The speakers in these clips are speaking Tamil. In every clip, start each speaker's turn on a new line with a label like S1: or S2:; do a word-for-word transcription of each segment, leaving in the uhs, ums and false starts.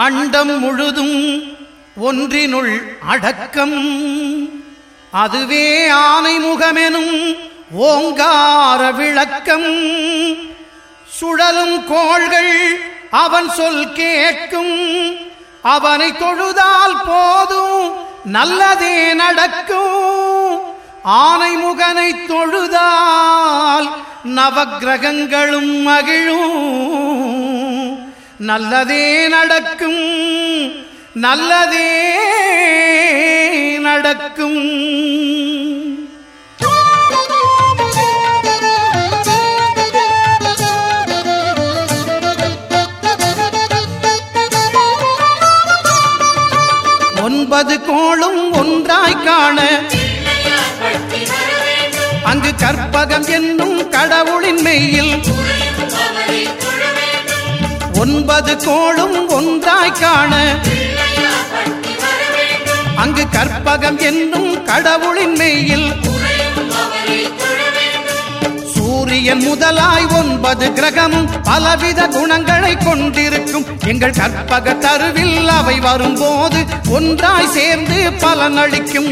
S1: அண்டம் முழுதும் ஒன்றினுள் அடக்கம், அதுவே ஆனைமுகமெனும் ஓங்கார விளக்கம். சுழலும் கோள்கள் அவன் சொல் கேட்கும், அவனை தொழுதால் போதும் நல்லதே நடக்கும். ஆனைமுகனை தொழுதால் நவக்கிரகங்களும் மகிழும், நல்லதே நடக்கும், நல்லதே நடக்கும். ஒன்பது கோளும் ஒன்றாய் காண அங்கு கற்பகம் என்னும் கடவுளின் மெய்யில். ஒன்பது கோளும் ஒன்றாய் காண அங்கு கற்பகம் என்னும் கடவுளின் மெய்யில். சூரியன் முதலாய் ஒன்பது கிரகமும் பலவித குணங்களை கொண்டிருக்கும். எங்கள் கற்பக தருவில் அவை வரும்போது ஒன்றாய் சேர்ந்து பலனளிக்கும்.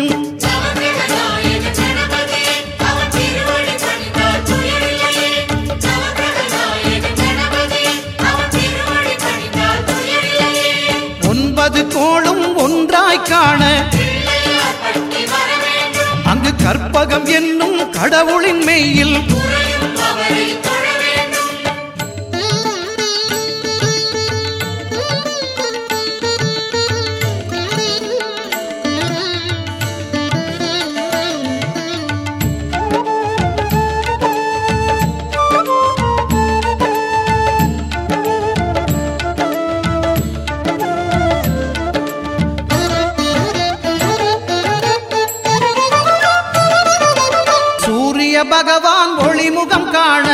S1: ஒன்பது கோளும் ஒன்றாய் காண அங்கு கற்பகம் என்னும் கடவுளின் மெய்யில். பகவான் ஒளிமுகம் காண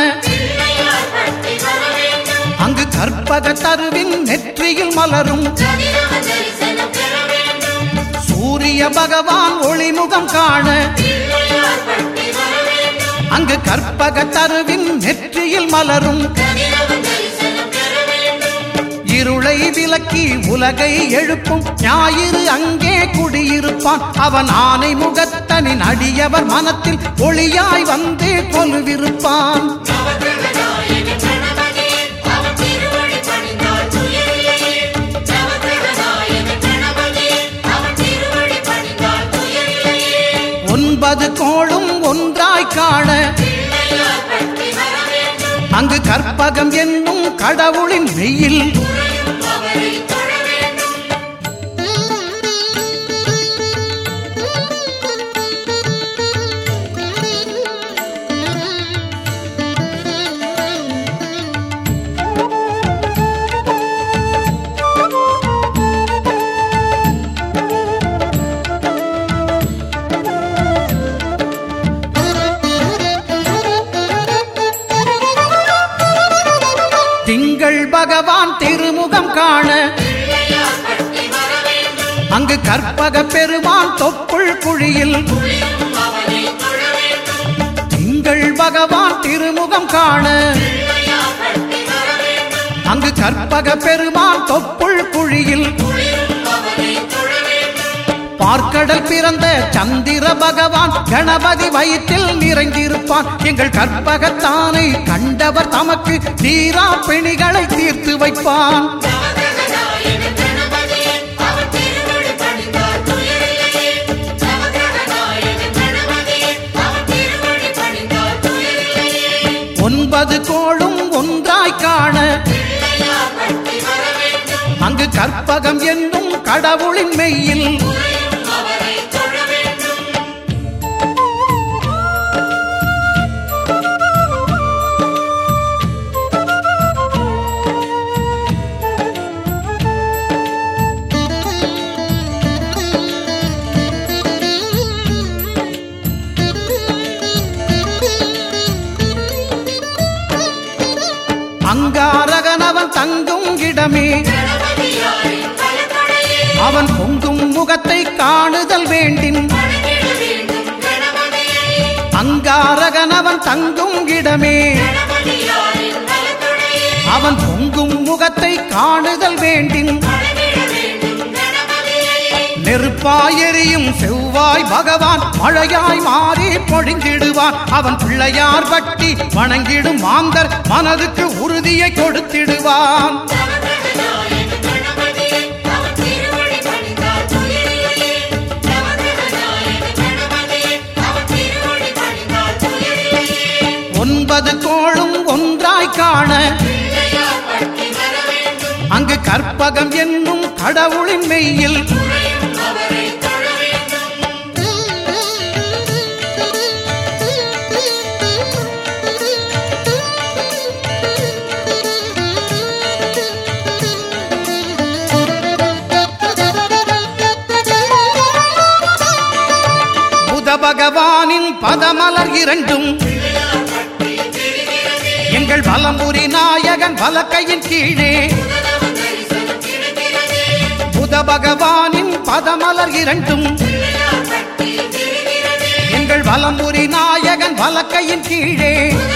S1: அங்கு கற்பக தருவின் நெற்றியில் மலரும். சூரிய பகவான் ஒளிமுகம் காண அங்கு கற்பக தருவின் நெற்றியில் மலரும். இருளை விலக்கி உலகை எழுப்பும் ஞாயிறு அங்கே குடியிருப்பான். அவன் ஆனை முகத்தனின் அடியவர் மனத்தில் ஒளியாய் வந்து கொலுவிருப்பான். ஒன்பது கோளும் ஒன்றாய் காண அங்கு கற்பகம் என்னும் கடவுளின் மெய்யில். திங்கள் பகவான் திருமுகம் காண அங்கு கற்பக பெருமான் தொப்புள் குழியில். திங்கள் பகவான் திருமுகம் காண அங்கு கற்பக பெருமான் தொப்புள் குழியில். பார்க்கடல் பிறந்த சந்திர பகவான் கணபதி வயிற்றில் நிறைந்திருப்பான். எங்கள் கற்பகத்தானை கண்டவர் தமக்கு தீரா பிணிகளை தீர்த்து வைப்பான். ஒன்பது கோளும் ஒன்றாய் காண அங்கு கற்பகம் என்னும் கடவுளின் மெய்யில். அங்காரகனவன் தங்கும் இடமே அவன் பொங்கும் முகத்தை காணுதல் வேண்டின். அங்காரகனவன் தங்கும் இடமே அவன் பொங்கும் முகத்தை காணுதல் வேண்டின். நெருப்பாயெறியும் செவ்வாய் பகவான் மழையாய் மாறி பொழிந்திடுவான். அவன் பிள்ளையார் பட்டி வணங்கிடும் மாந்தர் மனதுக்கு உறுதியை கொடுத்திடுவான். ஒன்பது கோளும் ஒன்றாய் காண அங்கு கற்பகம் என்னும் கடவுளின் மெய்யில் புத பகவானின் பதமலர் இரண்டும் எங்கள் வலம்புரி நாயகன் வலக்கையின் கீழே. புத பகவானின் பதமலர் இரண்டும் எங்கள் வலம்புரி நாயகன் வலக்கையின் கீழே.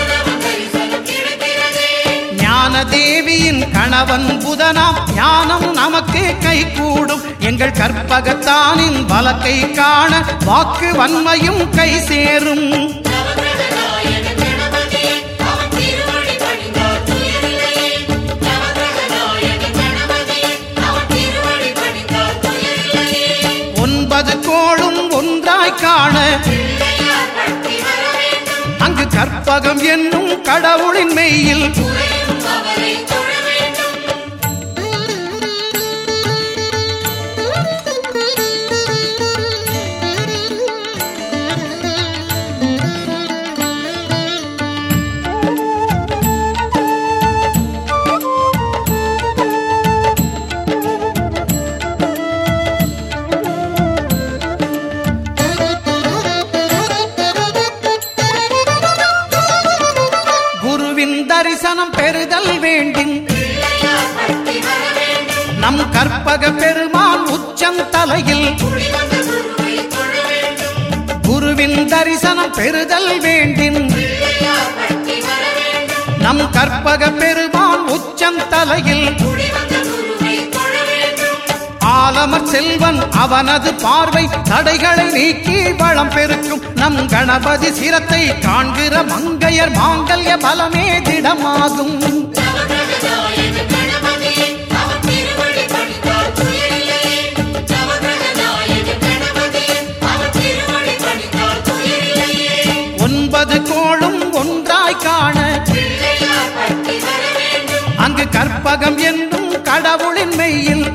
S1: ஞான தேவியின் கணவன் புதனாம் ஞானம் நமக்கு கை கூடும். எங்கள் கற்பகத்தானின் வலக்கை காண வாக்கு வன்மையும் கை சேரும். ஒன்பது கோளும் ஒன்றாய் காண அங்கு கற்பகம் என்னும் கடவுளின் மெய்யில் தரிசனம் பெறுதல் வேண்டும். நம் கற்பக பெருமான் உச்சந்தலையில் குருவின் தரிசனம் பெறுதல் வேண்டும். நம் கற்பக பெருமான் உச்சந்தலையில் ஆலமர் செல்வன் அவனது பார்வை தடைகளை நீக்கி வளம் பெருக்கும். நம் கணபதி சிரத்தை காண்கிற மங்கையர் மாங்கல்ய பலமே திடமாகும். ஒன்பது கோளும் ஒன்றாய் காண அங்கு கற்பகம் என்னும் கடவுளின் மெய்யில்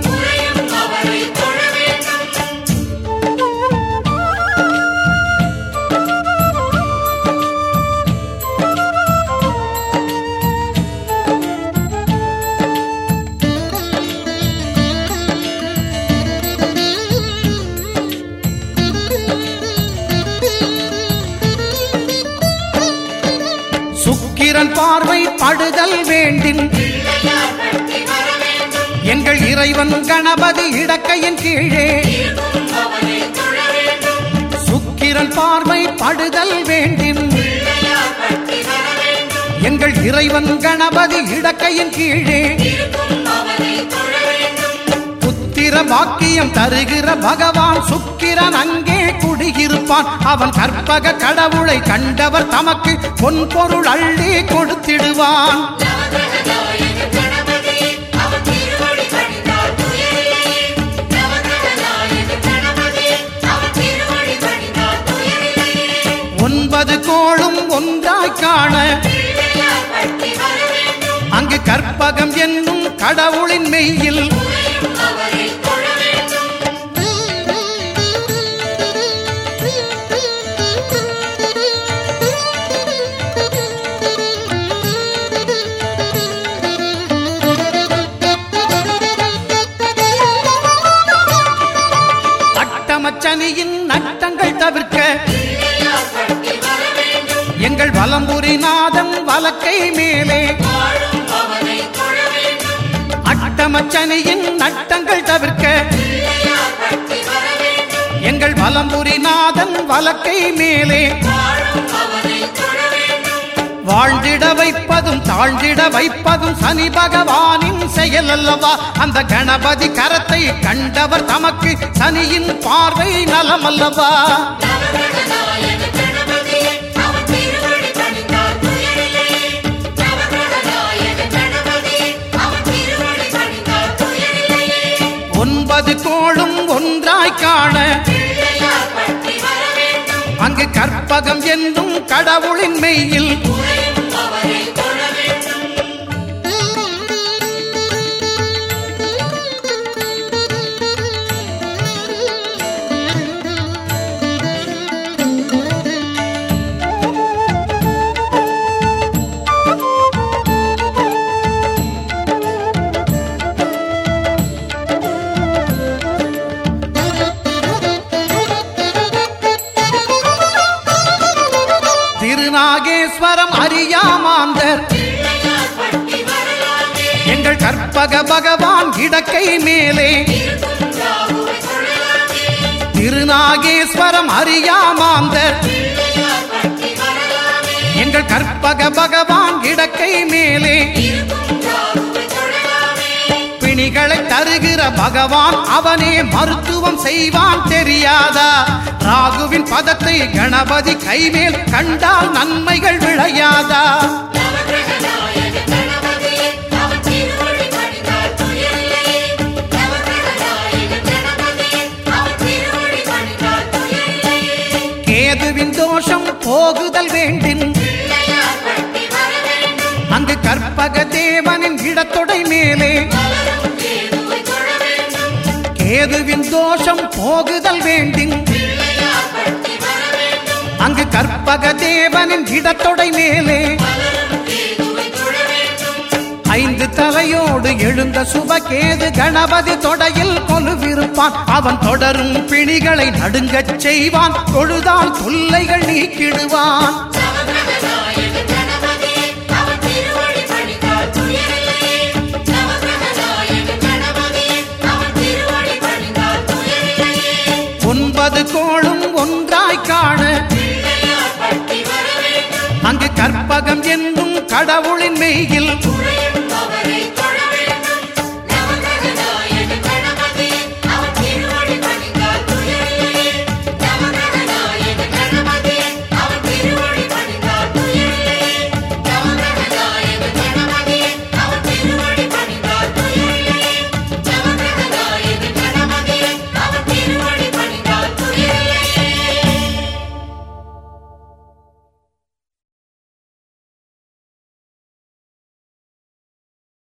S1: சுக்கிரன் பார்வை படுதல் வேண்டின் எங்கள் இறைவன் கணபதி இடக்கையின் கீழே. சுக்கிரன் பார்வை படுதல் வேண்டின் எங்கள் இறைவன் கணபதி இடக்கையின் கீழே. புத்திர பாக்கியம் தருகிற பகவான் சுக்கிரன் அங்கே குடியிருப்பான். அவன் கற்பக கடவுளை கண்டவர் தமக்கு பொன் பொருள் அள்ளி கொடுத்திடுவான். ஒன்பது கோளும் ஒன்றாய் காண அங்கு கற்பகம் என்னும் கடவுளின் மெய்யில் அட்டமச்சனியின் நட்டங்கள் தவிர்க்க எங்கள் வலம்புரி நாதன் வலக்கை மேலே. அட்டமச்சனியின் நட்டங்கள் தவிர்க்க எங்கள் வலம்புரி நாதன் வலக்கை மேலே. வாழ்ந்திட வைப்பதும் தாழ்ந்திட வைப்பதும் சனி பகவானின் செயல் அல்லவா? அந்த கணபதி கரத்தை கண்டவர் தமக்கு சனியின் பார்வை நலம் அல்லவா? ஒன்பது கோளும் ஒன்றாய் காண அங்கு கற்பகம் என்னும் கடவுளின் மெய்யில் திருநாகேஸ்வரம் அறியாமாந்தர் எங்கள் கற்பக பகவான் இடக்கை மேலே திருநாகேஸ்வரம் அறியாமாந்தர் எங்கள் கற்பக பகவான் இடக்கை மேலே பிணிகளை தருகிற பகவான் அவனே மருத்துவம் செய்வான் தெரியாதா? ராகுவின் பதத்தை கணபதி கைமேல் கண்டால் நன்மைகள் விளையாதா? கேதுவின் தோஷம் போகுதல் வேண்டின் அங்கு கற்பக தேவனின் இடத்தொடை மேலே கேதுவின் தோஷம் போகுதல் வேண்டின் அங்கு கற்பக தேவனின் இடத்தொடை மேலே ஐந்து தலையோடு எழுந்த சுபகேது கணபதி தொடையில் கொலுவிருப்பான். அவன் தொடரும் பிணிகளை நடுங்கச் செய்வான். தொழுதால் தொல்லைகள் நீக்கிடுவான். ஒன்பது கோளும் ஒன்றாய் காண அங்கு கற்பகம் என்னும் கடவுளின் மெய்யில்